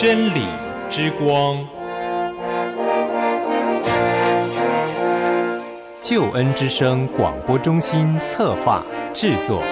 真理之光， 救恩之声广播中心策划制作。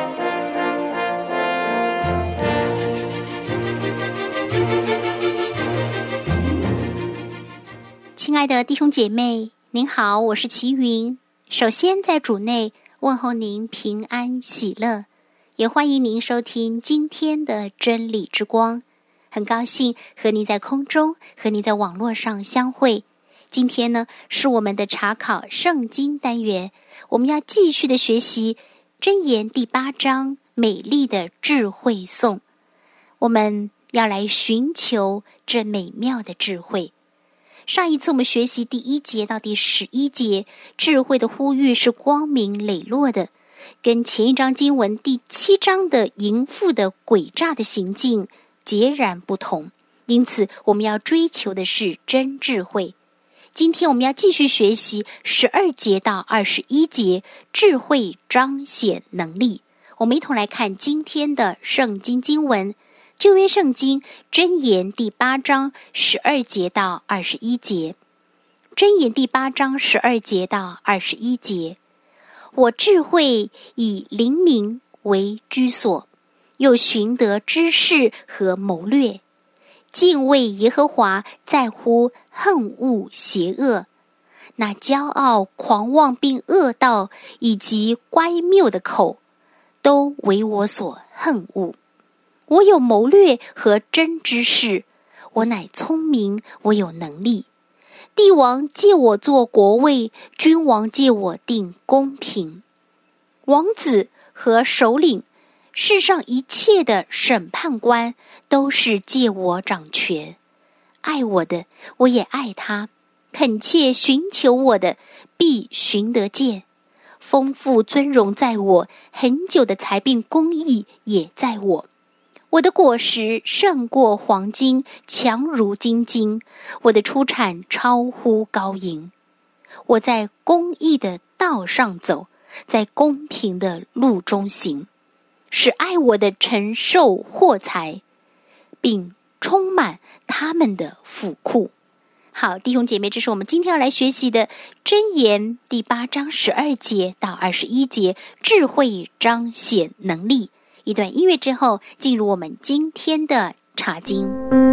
亲爱的弟兄姐妹，您好，我是齐云。首先在主内问候您平安喜乐，也欢迎您收听今天的真理之光。很高兴和您在空中，和您在网络上相会。今天呢，是我们的查考圣经单元，我们要继续的学习箴言第8章美丽的智慧颂。我们要来寻求这美妙的智慧。上一次我们学习第1节到第11节，智慧的呼吁是光明磊落的，跟前一章经文第7章的淫妇的诡诈的行径截然不同，因此我们要追求的是真智慧。今天我们要继续学习12节到21节，智慧彰显能力。我们一同来看今天的圣经经文，旧约圣经箴言第8章12节到21节。箴言第8章12节到21节，我智慧以灵明为居所，又寻得知识和谋略。敬畏耶和华在乎恨恶邪恶，那骄傲狂妄并恶道以及乖谬的口，都为我所恨恶。我有谋略和真知识，我乃聪明，我有能力。帝王借我做国位，君王借我定公平。王子和首领，世上一切的审判官，都是借我掌权。爱我的，我也爱他；恳切寻求我的，必寻得见。丰富尊荣在我，很久的财并公义也在我。我的果实胜过黄金，强如金晶；我的出产超乎高银。我在公义的道上走，在公平的路中行，使爱我的承受获财，并充满他们的府库。好，弟兄姐妹，这是我们今天要来学习的箴言第8章12节到21节，智慧彰显能力。一段音乐之后，进入我们今天的查经。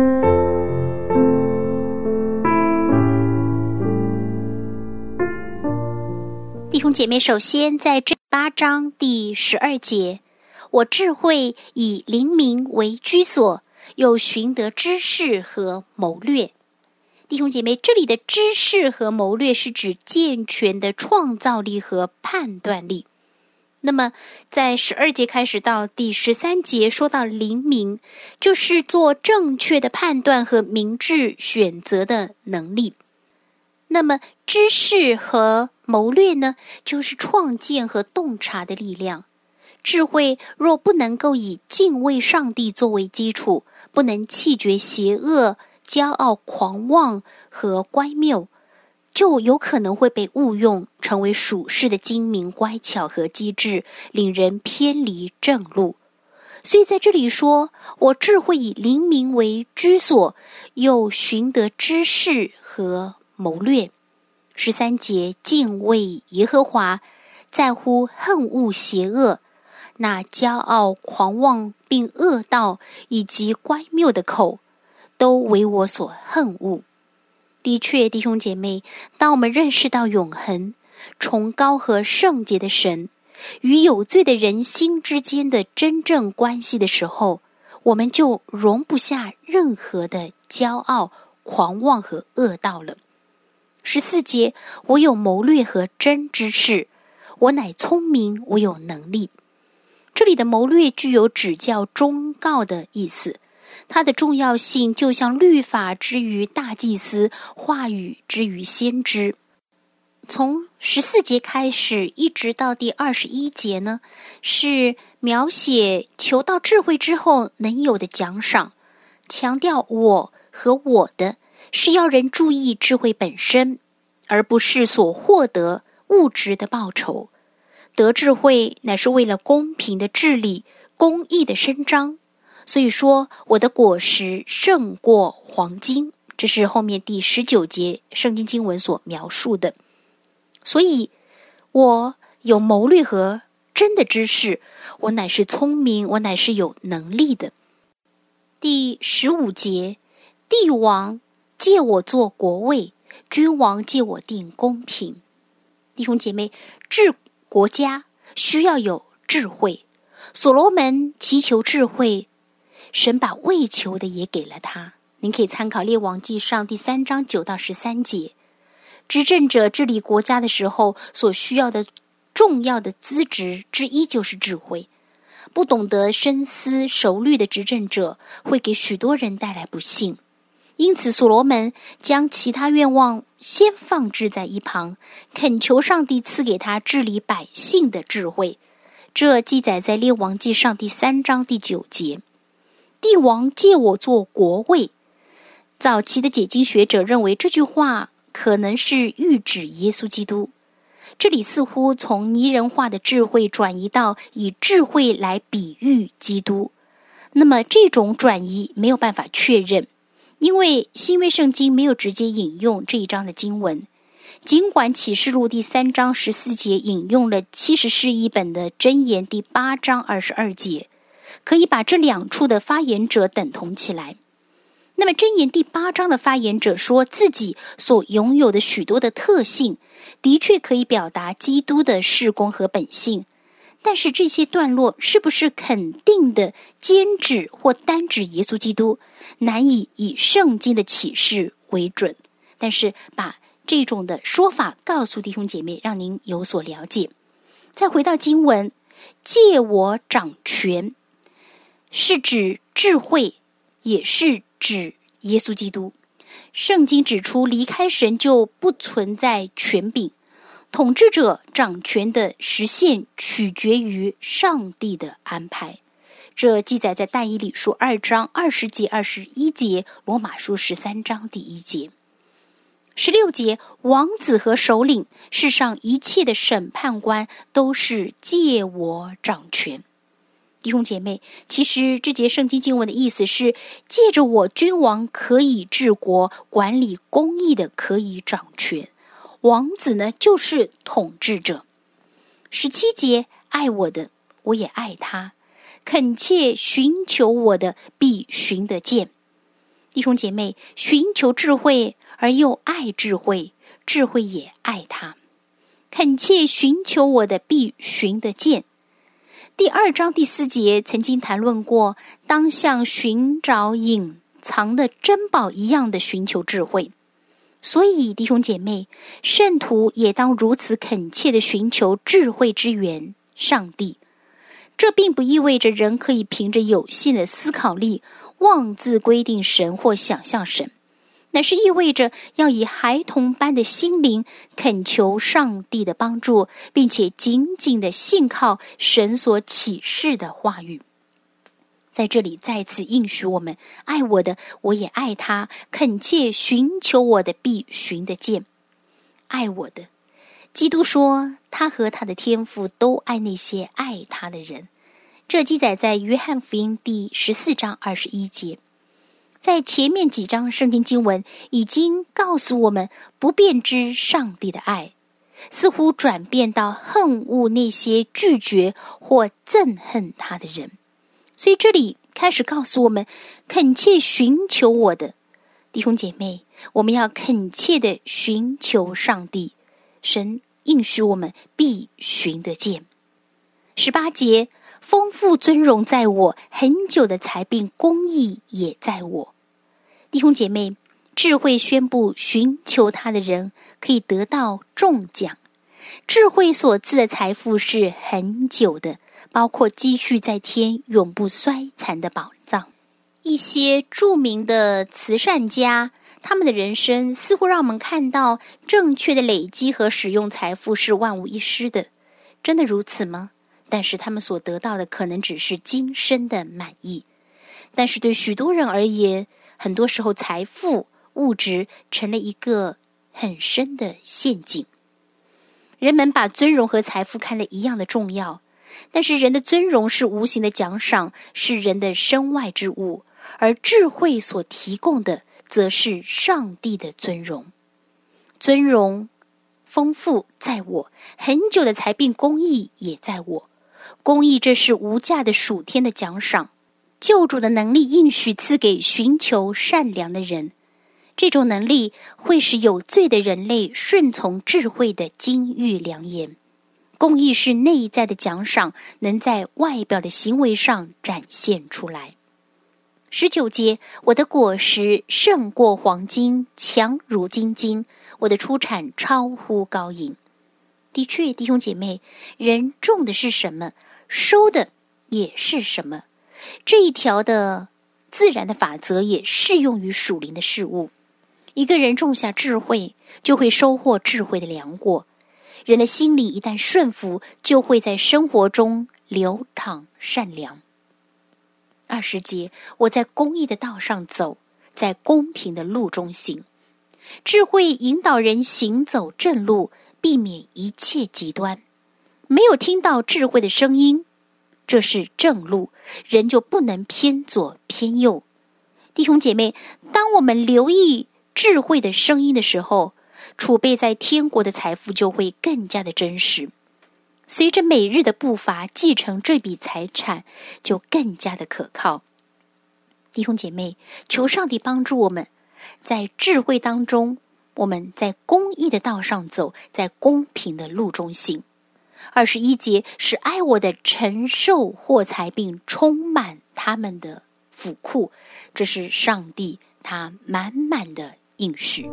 弟兄姐妹，首先在这8章第12节，我智慧以灵明为居所，又寻得知识和谋略。弟兄姐妹，这里的知识和谋略是指健全的创造力和判断力。那么在12节开始到第13节说到灵明，就是做正确的判断和明智选择的能力。那么知识和谋略呢，就是创建和洞察的力量。智慧若不能够以敬畏上帝作为基础，不能弃绝邪恶、骄傲、狂妄和乖谬，就有可能会被误用，成为属世的精明乖巧和机智，令人偏离正路。所以在这里说，我智慧以灵明为居所，又寻得知识和谋略。13节，敬畏耶和华，在乎恨恶邪恶，那骄傲狂妄并恶道以及乖谬的口，都为我所恨恶。的确，弟兄姐妹，当我们认识到永恒、崇高和圣洁的神与有罪的人心之间的真正关系的时候，我们就容不下任何的骄傲、狂妄和恶道了。14节，我有谋略和真知识，我乃聪明，我有能力。这里的谋略具有指教忠告的意思，它的重要性就像律法之于大祭司，话语之于先知。从14节开始一直到第21节呢，是描写求到智慧之后能有的奖赏，强调我和我的，是要人注意智慧本身，而不是所获得物质的报酬。得智慧乃是为了公平的治理、公义的伸张， 所以说我的果实胜过黄金，这是后面第19节圣经经文所描述的。所以我有谋略和真的知识，我乃是聪明，我乃是有能力的。第15节，帝王借我做国位，君王借我定公平。弟兄姐妹，治国家需要有智慧，所罗门祈求智慧，神把未求的也给了他。您可以参考列王纪上第3章9到13节。执政者治理国家的时候，所需要的重要的资质之一就是智慧。不懂得深思熟虑的执政者，会给许多人带来不幸。因此所罗门将其他愿望先放置在一旁，恳求上帝赐给他治理百姓的智慧。这记载在列王纪上第3章第9节。帝王借我做国位，早期的解经学者认为这句话可能是喻指耶稣基督。这里似乎从拟人化的智慧转移到以智慧来比喻基督。那么这种转移没有办法确认，因为新约圣经没有直接引用这一章的经文。尽管启示录第3章14节引用了70士译本的箴言第8章22节，可以把这两处的发言者等同起来。那么箴言第8章的发言者说自己所拥有的许多的特性，的确可以表达基督的事工和本性，但是这些段落是不是肯定的兼指或单指耶稣基督，难以以圣经的启示为准。但是把这种的说法告诉弟兄姐妹，让您有所了解。再回到经文，借我掌权，是指智慧，也是指耶稣基督。圣经指出，离开神就不存在权柄，统治者掌权的实现取决于上帝的安排。这记载在但以理书2章20节21节，罗马书13章第1节。16节，王子和首领，世上一切的审判官都是借我掌权。弟兄姐妹，其实这节圣经经文的意思是，借着我君王可以治国，管理公义的可以掌权。王子呢，就是统治者。17节，爱我的，我也爱他；恳切寻求我的，必寻得见。弟兄姐妹，寻求智慧而又爱智慧，智慧也爱他。恳切寻求我的，必寻得见。第2章第4节曾经谈论过，当像寻找隐藏的珍宝一样的寻求智慧。所以弟兄姐妹，圣徒也当如此恳切地寻求智慧之源上帝。这并不意味着人可以凭着有限的思考力妄自规定神或想象神，乃是意味着要以孩童般的心灵恳求上帝的帮助，并且紧紧地信靠神所启示的话语。在这里再次应许我们，爱我的，我也爱他；恳切寻求我的，必寻得见。爱我的，基督说他和他的天父都爱那些爱他的人。这记载在约翰福音第14章21节。在前面几章圣经经文已经告诉我们，不辨知上帝的爱似乎转变到恨恶那些拒绝或憎恨他的人。所以这里开始告诉我们，恳切寻求我的弟兄姐妹，我们要恳切地寻求上帝，神应许我们必寻得见。18节，丰富尊荣在我，很久的财并公义也在我。弟兄姐妹，智慧宣布寻求他的人可以得到重奖。智慧所赐的财富是很久的，包括积蓄在天永不衰残的宝藏。一些著名的慈善家，他们的人生似乎让我们看到正确的累积和使用财富是万无一失的。真的如此吗？但是他们所得到的可能只是今生的满意。但是对许多人而言，很多时候财富物质成了一个很深的陷阱。人们把尊荣和财富看得一样的重要， 但是人的尊荣是无形的奖赏，是人的身外之物，而智慧所提供的则是上帝的尊荣。尊荣丰富在我，很久的才并公义也在我。公义这是无价的属天的奖赏，救主的能力应许赐给寻求善良的人。这种能力会使有罪的人类顺从智慧的金玉良言。公义是内在的奖赏，能在外表的行为上展现出来。19节，我的果实胜过黄金，强如金金，我的出产超乎高银。的确，弟兄姐妹，人种的是什么，收的也是什么。这一条的自然的法则也适用于属灵的事物。一个人种下智慧，就会收获智慧的良果。人的心里一旦顺服，就会在生活中流淌善良。20节，我在公义的道上走，在公平的路中行。智慧引导人行走正路，避免一切极端。没有听到智慧的声音，这是正路，人就不能偏左偏右。弟兄姐妹，当我们留意智慧的声音的时候，储备在天国的财富就会更加的真实。随着每日的步伐，继承这笔财产就更加的可靠。弟兄姐妹，求上帝帮助我们，在智慧当中，我们在公义的道上走，在公平的路中行。21节，使爱我的承受货财，并充满他们的府库。这是上帝他满满的应许。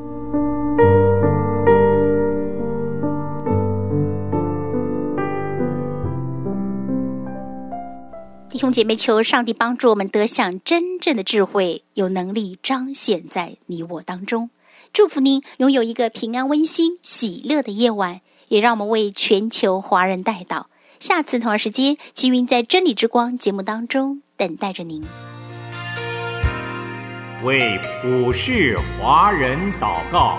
弟兄姐妹，求上帝帮助我们得享真正的智慧，有能力彰显在你我当中。祝福您拥有一个平安温馨喜乐的夜晚，也让我们为全球华人代祷。下次同样时间，齐云在真理之光节目当中等待着您。 为普世华人祷告。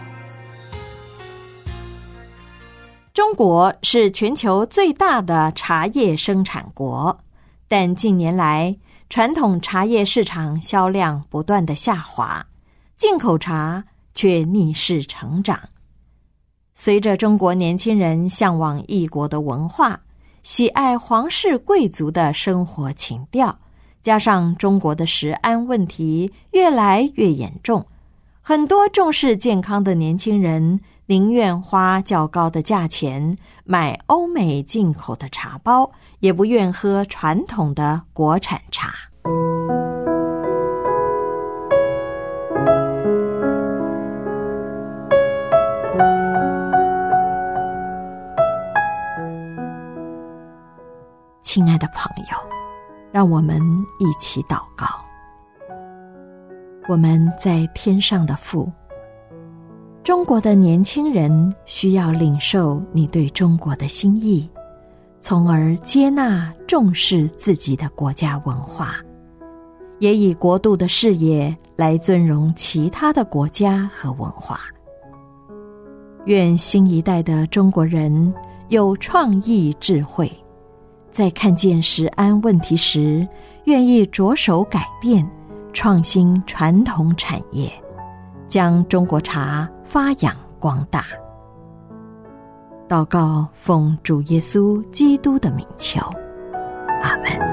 中国是全球最大的茶叶生产国，但近年来传统茶叶市场销量不断的下滑，进口茶却逆势成长。随着中国年轻人向往异国的文化，喜爱皇室贵族的生活情调，加上中国的食安问题越来越严重，很多重视健康的年轻人宁愿花较高的价钱买欧美进口的茶包，也不愿喝传统的国产茶。亲爱的朋友，让我们一起祷告。我们在天上的父，中国的年轻人需要领受你对中国的心意，从而接纳重视自己的国家文化，也以国度的视野来尊荣其他的国家和文化。愿新一代的中国人有创意智慧，在看见食安问题时，愿意着手改变，创新传统产业，将中国茶发扬光大。祷告奉主耶稣基督的名求，阿们。